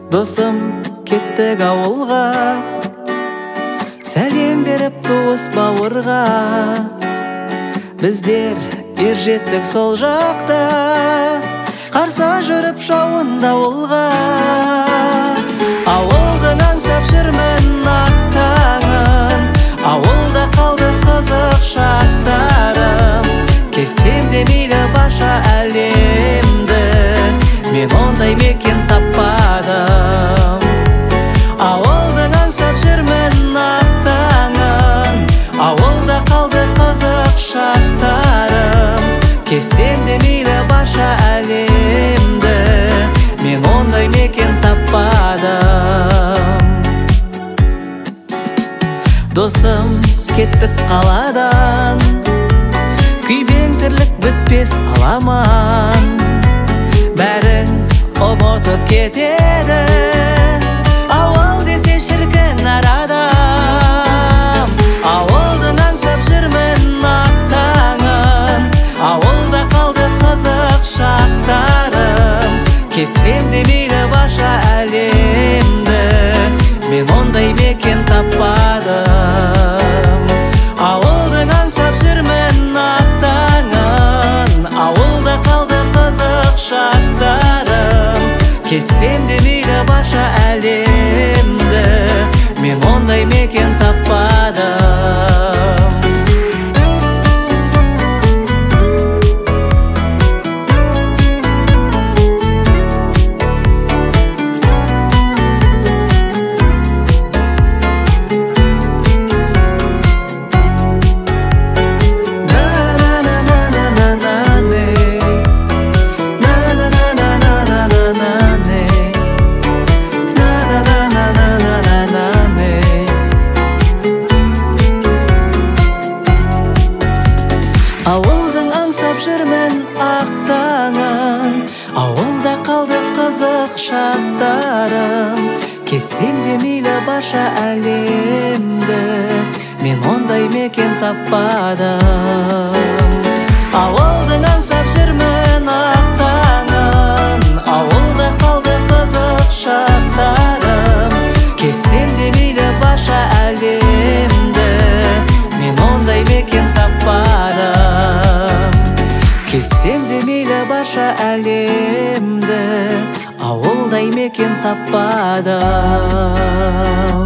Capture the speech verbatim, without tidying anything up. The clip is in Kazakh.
Досым кеттік ауылға, сәлем беріп туыс бауырға. Біздер ер жеттік сол жақта, қарса жүріп жауында ауылға. Ауылдың аңсап жүрмін ақ таңын, ауылда қалды қызық шақтарым. Кессем де мейлі барша әлемді, мен ондай мекен таппадым. Ауылдың аңсап жүрмін ақ таңын, ауылда қалды қызық шақтарым. Кессем де мейлі барша әлемді, мен ондай мекен таппадым. Досым кеттік қаладан, күйбең тірлік бітпес аламан. Бәрін ұмытып кетеді, ауыл десе шіркін әр адам. Ауылдың аңсап жүрмін ақ таңын, ауылда қалды қызық шақтарым. Кессем де мейлі барша әлемді, мен ондай мекен таппадым. Ауылдың аңсап жүрмін ақ таңын, ауылда қалды қызық шақтарым. Кессем де мейлі барша әлемді, мен ондай мекен таппадым. Ауылдың аңсап жүрмін ақ таңын, ауылда қалды қызық шақтарым. Кессем де мейлі барша әлемді, мен ондай мекен таппадым. Ауылдың аңсап жүрмін ақ таңын, ауылда қалды қызық шақтарым. Кессем де мейлі барша әлемді, мен ондай мекен таппадым. Кессем де мейлі барша әлемді, ауылдай мекен таппадым.